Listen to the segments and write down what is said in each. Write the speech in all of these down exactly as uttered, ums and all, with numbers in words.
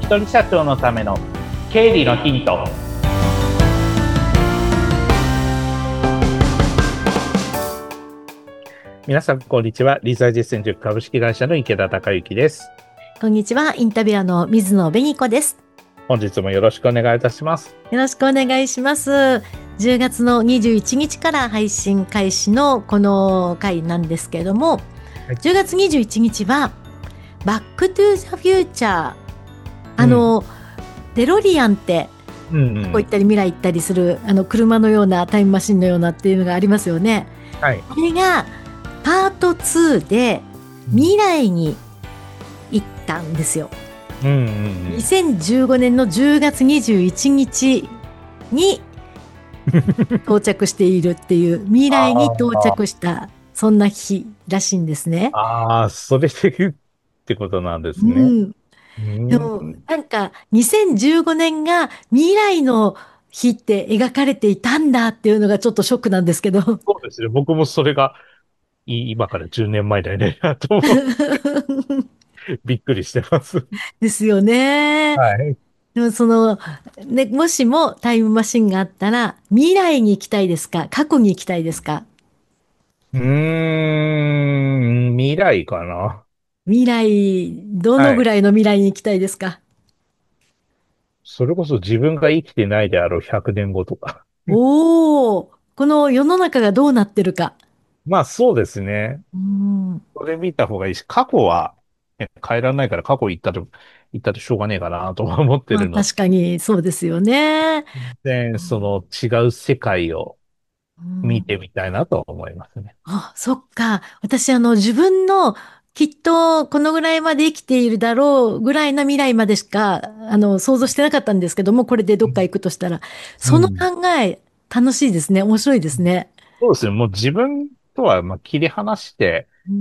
人社長のための経理のヒント。皆さんこんにちは。理財実践塾株式会社の池田孝之です。 こんにちは。インタビュアーの水野紅子です。 本日もよろしくお願いいたします。 よろしくお願いします。じゅうがつのにじゅういちにちから配信開始のこの回なんですけれども、はい、じゅうがつにじゅういちにちはバックトゥーザフューチャー、あの、うん、デロリアンってうんうん、 こう行ったり未来行ったりするあの車のようなタイムマシンのようなっていうのがありますよね。 はい、 これがパートツーで未来に行ったんですよ。 うんうんうん、 にせんじゅうごねんのじゅうがつにじゅういちにちに到着しているっていう未来に到着したそんな日らしいんですね。 ああ、それで言うってことなんですうね。 ん、 うん、 でもなんかにせんじゅうごねんが未来の日って描かれていたんだっていうのがちょっとショックなんですけど。 そうですね。僕もそれが今からじゅうねんまえだよねと思ってびっくりしてます。 ですよね。 はい。 でもその、ね、もしもタイムマシンがあったら未来に行きたいですか、過去に行きたいですか？ うーん、未来かな。 未来、どのはい。 ぐらいの未来に行きたいですか？ それこそ自分が生きてないであろうひゃくねんごとか。 おお、この世の中がどうなってるか。 まあそうですね。 うん、 それ見た方がいいし、過去は、ね、変えられないから過去行ったと、行ったとしょうがねえかなとは思ってるの。 まあ確かにそうですよね。 で、その違う世界をうん、 見てみたいなと思いますね。 あ、そっか。私、あの、自分のきっとこのぐらいまで生きているだろうぐらいな未来までしか、あの、想像してなかったんですけども、これでどっか行くとしたら、そのうん。 考え、楽しいですね。面白いですね。 そうですね。もう自分とはまあ切り離して、 うん、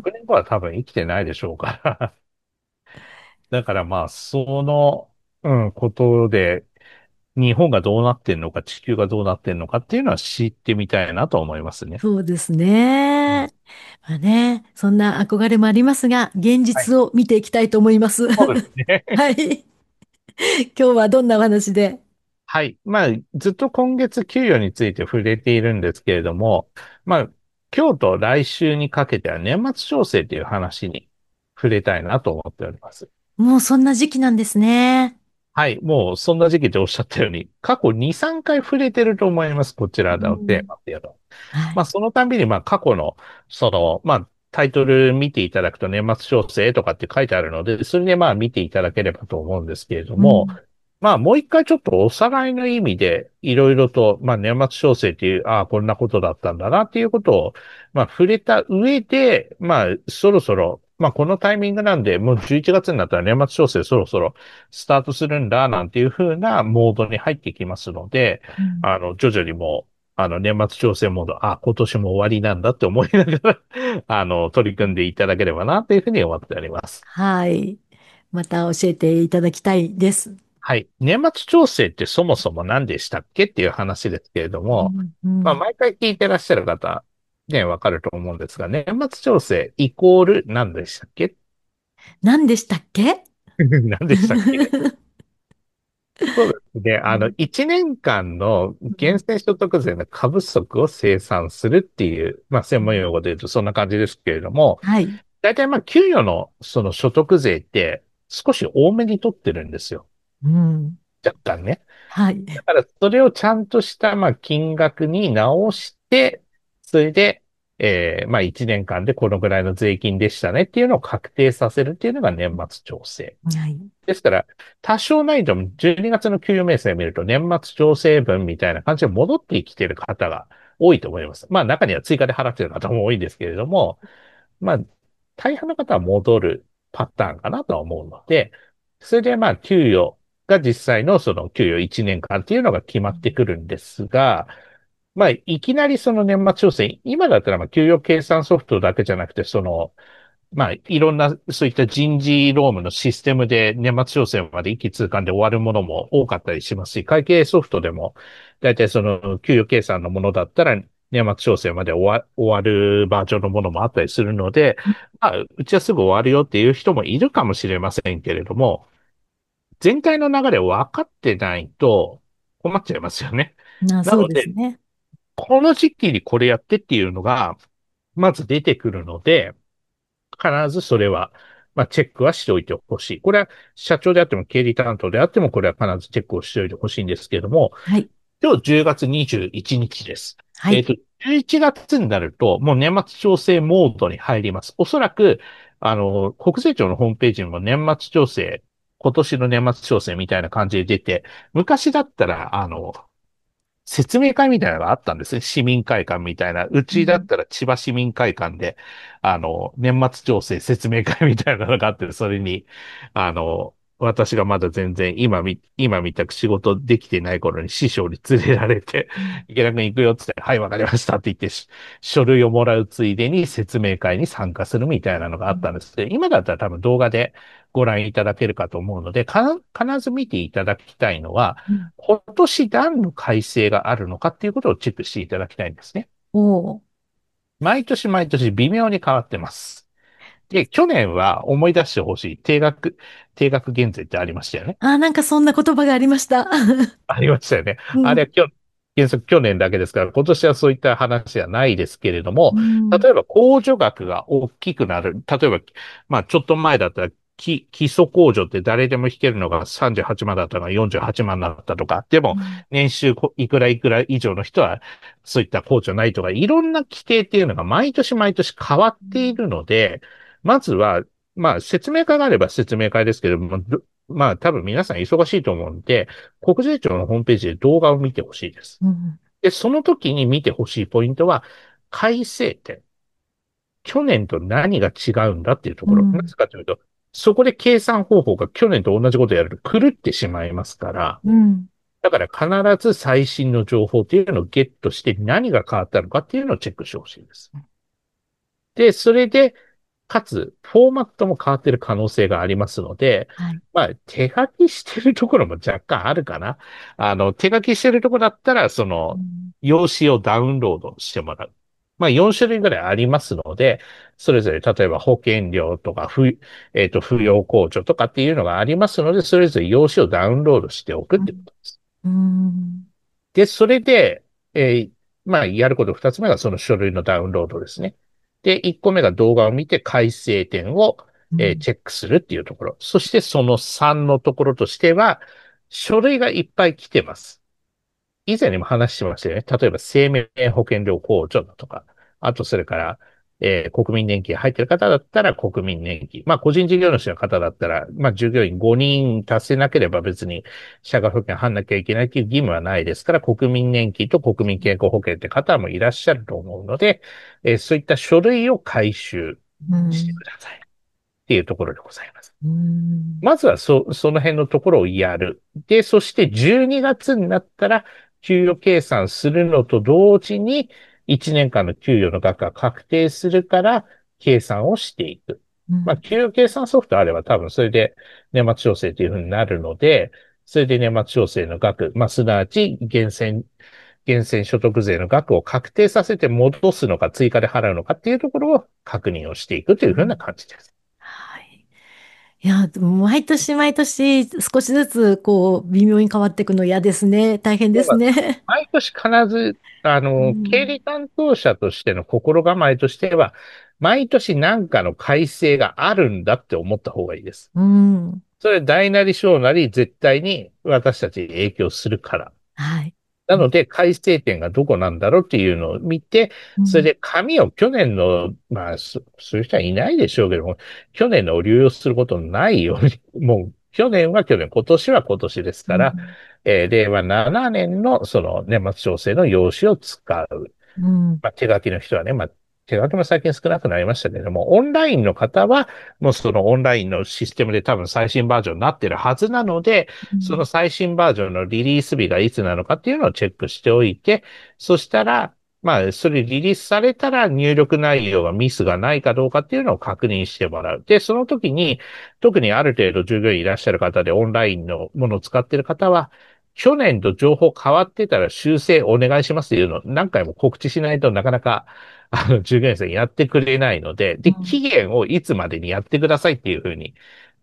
ひゃくねんごは多分生きてないでしょうから。だからまあ、その、うん、ことで、日本がどうなってんのか、地球がどうなってんのかっていうのは知ってみたいなと思いますね。 そうですね。まあね、そんな憧れもありますが、現はい。 実を見ていきたいと思います。 そうですね。 はい。今日はどんなお話で？ はい。まあ、ずっと今月給与について触れているんですけれども、まあ、今日と来週にかけては年末調整という話に触れたいなと思っております。 もうそんな時期なんですね。 はい。もうそんな時期でおっしゃったように、過去に、さんかい触れてると思います。こちらのテーうん、 マっていうのは。まあ、 はい。 そのたんびに、まあ、過去の、その、まあ、タイトル見ていただくと年末調整とかって書いてあるので、それでまあ見ていただければと思うんですけれども、 うん、 まあ、もう一回ちょっとおさらいの意味で、いろいろと、まあ、年末調整っていう、ああ、こんなことだったんだなっていうことを、まあ、触れた上で、まあ、そろそろ、まあ、このタイミングなんで、もうじゅういちがつになったら年末調整そろそろスタートするんだ、なんていう風なモードに入ってきますので、 うん、 あの、徐々にもう、あの、年末調整モード、あ、今年も終わりなんだって思いながらあの、取り組んでいただければな、というふうに思っております。 はい。また教えていただきたいです。 はい。年末調整ってそもそも何でしたっけっていう話ですけれども、 うん、うまあ、 ん、 毎回聞いてらっしゃる方、ね、わかると思うんですが、年末調整イコール何でしたっけ？ 何でしたっけ？ 何でしたっけ？そうですね。あの、いちねんかんの源泉所得税の過不足を清算するっていう、まあ、専門用語で言うとそんな感じですけれども、 はい。 大体まあ、給与のその所得税って少し多めに取ってるんですよ。 うん、 若干ね。 はい。 だからそれをちゃんとしたまあ金額に直して、それで、えー、まあいちねんかんでこのぐらいの税金でしたねっていうのを確定させるっていうのが年末調整。 はい。 ですから、多少ないともじゅうにがつの給与明細を見ると年末調整分みたいな感じで戻ってきている方が多いと思います。まあ中には追加で払っている方も多いんですけれども、まあ大半の方は戻るパターンかなとは思うので、それでまあ給与が実際のその給与いちねんかんっていうのが決まってくるんですが、まあいきなりその年末調整、今だったらまあ給与計算ソフトだけじゃなくて、そのまあ、いろんな、そういった人事労務のシステムで年末調整まで一気通貫で終わるものも多かったりしますし、会計ソフトでも、だいたいその給与計算のものだったら、年末調整まで終わ終わるバージョンのものもあったりするので、まあ、うちはすぐ終わるよっていう人もいるかもしれませんけれども、 全体の流れを分かってないと困っちゃいますよね。 な、そうなので、 ですね。 この時期にこれやってっていうのが、まず出てくるので、必ずそれは、まあ、チェックはしておいてほしい。これは社長であっても経理担当であっても、これは必ずチェックをしておいてほしいんですけれども、 はい。 今日じゅうがつにじゅういちにちです。 はい。 えっと、じゅういちがつになると、もう年末調整モードに入ります。おそらく、あの、国税庁のホームページにも年末調整、今年の年末調整みたいな感じで出て、昔だったら、あの、説明会みたいなのがあったんですね。市民会館みたいな。うちだっうん。 たら千葉市民会館で、あの、年末調整説明会みたいなのがあって、それに、あの、私がまだ全然今み、今みたく仕事できてない頃に師匠に連れられて、 うん。 池田君行くよって言って、はい、わかりましたって言って、し書類をもらうついでに説明会に参加するみたいなのがあったんですけど、今だったら多分動画でご覧いただけるかと思うので、か必ず見ていただきたいのは、 うん。 今年何の改正があるのかっていうことをチェックしていただきたいんですね。 おー。 毎年毎年微妙に変わってます。で、去年は思い出してほしい定額、定額減税ってありましたよね。 あ、なんかそんな言葉がありました。 ありましたよね。 うん。 あれはきょ原則去年だけですから、今年はそういった話はないですけれども、 うん。 例えば控除額が大きくなる。例えば、まあちょっと前だったら、基基礎控除って誰でも引けるのがさんじゅうはちまんだったのがよんじゅうはちまんだったとか、でもうん。 年収こいくらいくら以上の人はそういった控除ないとか、いろんな規定っていうのが毎年毎年変わっているので、まずは、まあ説明会があれば説明会ですけれども、どまあ多分皆さん忙しいと思うんで、国税庁のホームページで動画を見てほしいです。 うん。 で、その時に見てほしいポイントは、改正点。去年と何が違うんだっていうところ。なうん。 ぜかというと、そこで計算方法が去年と同じことをやると狂ってしまいますから、 うん。 だから必ず最新の情報っていうのをゲットして何が変わったのかっていうのをチェックしてほしいです。で、それで、かつ、フォーマットも変わってる可能性がありますので、 はい。 まあ、手書きしてるところも若干あるかな。あの、手書きしてるところだったら、その、 うん。 用紙をダウンロードしてもらう。まあ、よん種類ぐらいありますので、それぞれ、例えば保険料とか、ふ、えっと、扶養控除とかっていうのがありますので、それぞれ用紙をダウンロードしておくってことです。 うん。 で、それで、えーまあ、やること二つ目がその書類のダウンロードですね。で、一個目が動画を見て改正点を、えーうん。 チェックするっていうところ。そしてそのさんのところとしては、書類がいっぱい来てます。以前にも話してましたよね。例えば生命保険料控除だとか、あとそれから、えー国民年金入ってる方だったら国民年金。まあ個人事業主の方だったら、まあ従業員ごにん達せなければ別に社会保険入んなきゃいけないという義務はないですから、国民年金と国民健康保険って方もいらっしゃると思うので、えーそういった書類を回収うん。 してくださいっていうところでございます。 うん。 まずはそ、その辺のところをやる。で、そしてじゅうにがつになったら、給与計算するのと同時に、いちねんかんの給与の額が確定するから、計算をしていく。まあ、 うん。 給与計算ソフトあれば多分それで年末調整というふうになるので、それで年末調整の額、まあ、すなわち、源泉、源泉所得税の額を確定させて戻すのか追加で払うのかっていうところを確認をしていくというふうな感じです。 はい。いや、でも毎年毎年少しずつこう微妙に変わっていくの嫌ですね。大変ですね。 毎年必ず、あうの、経ん。 理担当者としての心構えとしては、毎年何かの改正があるんだって思った方がいいです。 うん。 それ大なり小なり絶対に私たちに影響するから。 はい。 なので、改正点がどこなんだろうっていうのを見て、 うん。 それで紙を去年の、まあ、そそういう人はいないでしょうけども、去年のを流用することのないように、もう、去年は去年、今年は今年ですから、 うん。 えー令和ななねんのその年末調整の用紙を使う。 うん。 まあ、手書きの人はね、まあ、手書きも最近少なくなりましたけれども、オンラインの方は、もうそのオンラインのシステムで多分最新バージョンになってるはずなので、 うん。 その最新バージョンのリリース日がいつなのかっていうのをチェックしておいて、そしたら、まあ、それリリースされたら入力内容がミスがないかどうかっていうのを確認してもらう。で、その時に、特にある程度従業員いらっしゃる方でオンラインのものを使っている方は、去年と情報変わってたら修正お願いしますっていうのを何回も告知しないとなかなか、あの、従業員さんやってくれないので、で、 うん。 期限をいつまでにやってくださいっていうふうに、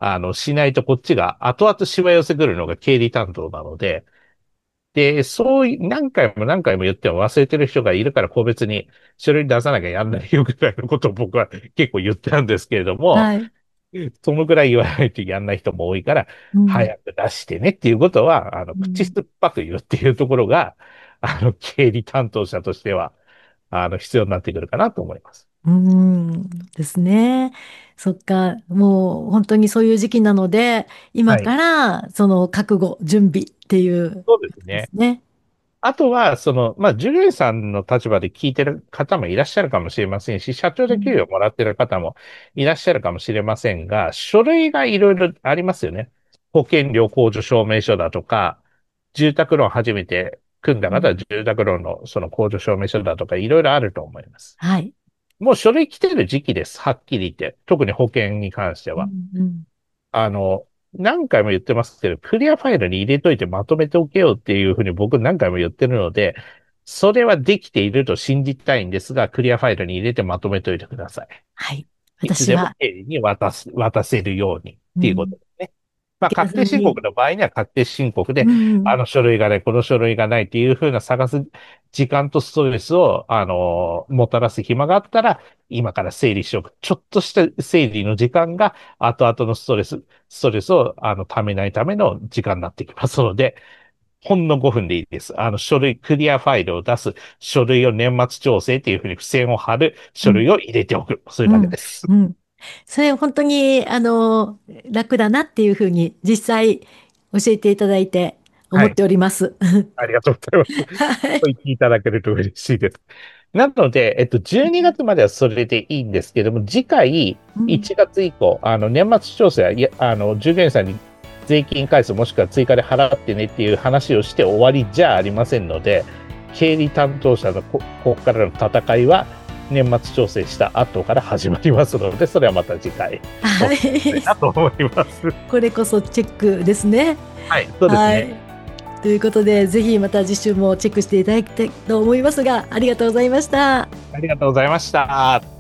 あの、しないとこっちが後々しわ寄せくるのが経理担当なので、で、そうい何回も何回も言っても忘れてる人がいるから個別に書類出さなきゃやんないよぐらいのことを僕は結構言ったんですけれども、 はい。 そのぐらい言わないとやんない人も多いから、 うん。 早く出してねっていうことは、あの、口うん。 酸っぱく言うっていうところが、あの、経理担当者としては、あの、必要になってくるかなと思います。 うーんですね。そっか。もう本当にそういう時期なので、今はい。 からその覚悟、準備っていうそうですね。 ですね。 あとは、その、まあ、従業員さんの立場で聞いてる方もいらっしゃるかもしれませんし、社長で給うん。 与もらってる方もいらっしゃるかもしれませんが、書類がいろいろありますよね。保険料控除証明書だとか、住宅ローン初めて組んだうん。 方は住宅ローンのその控除証明書だとか、いろいろあると思います。 はい。 もう書類来てる時期です。はっきり言って。特に保険に関しては。 うん。うん。 あの、何回も言ってますけど、クリアファイルに入れといてまとめておけよっていうふうに僕何回も言ってるので、それはできていると信じたいんですが、クリアファイルに入れてまとめておいてください。 はい。 いつでも私は、 経理に渡す、渡せるようにっていうことうん。 ですね。まあ、 池田確定申さんに、 告の場合には確定申告で、 うん。 あの書類がない、この書類がないっていうふうな探す時間とストレスを、あの、もたらす暇があったら、今から整理しよう。ちょっとした整理の時間が、後々のストレス、ストレスを、あの、ためないための時間になってきますので、ほんのごふんでいいです。あの、書類、クリアファイルを出す、書類を年末調整っていうふうに付箋を貼る、書類うん。 を入れておく。それうん。 だけです。 うん。それ本当に、あの、楽だなっていうふうに実際教えていただいてはい。 思っております。 ありがとうございます。 はい。 そう言っていただけると嬉しいです。なので、えっと、じゅうにがつまではそれでいいんですけども、次回、 うん。 いちがつ以降、あの、年末調整は、いや、あの、従業員さんに税金回数もしくは追加で払ってねっていう話をして終わりじゃありませんので、経理担当者のこ、ここからの戦いは、年末調整した後から始まりますので、それはまた次回おは伝えしたいい。 なと思います。 これこそチェックですね。 はい、そうですね。 はい。ということで、ぜひまた次週もチェックしていただきたいと思いますが、ありがとうございました。 ありがとうございました。